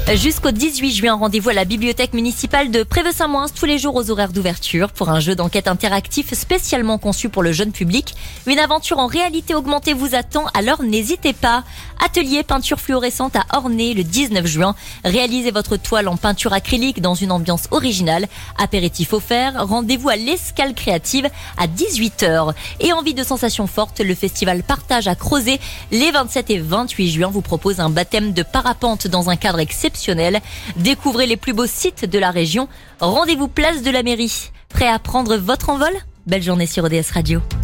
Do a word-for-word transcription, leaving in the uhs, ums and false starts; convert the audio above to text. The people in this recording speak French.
Jusqu'au dix-huit juin, rendez-vous à la bibliothèque municipale de Préveux-Saint-Moins tous les jours aux horaires d'ouverture pour un jeu d'enquête interactif spécialement conçu pour le jeune public. Une aventure en réalité augmentée vous attend, alors n'hésitez pas. Atelier peinture fluorescente à Ornay le dix-neuf juin. Réalisez votre toile en peinture acrylique dans une ambiance originale. Apéritif offert, rendez-vous à l'Escale Créative à dix-huit heures. Et envie de sensations fortes, le festival Partage à Crozet les vingt-sept et vingt-huit juin vous propose un baptême de parapente dans un cadre exceptionnel. Découvrez les plus beaux sites de la région. Rendez-vous place de la mairie. Prêt à prendre votre envol ? Belle journée sur O D S Radio.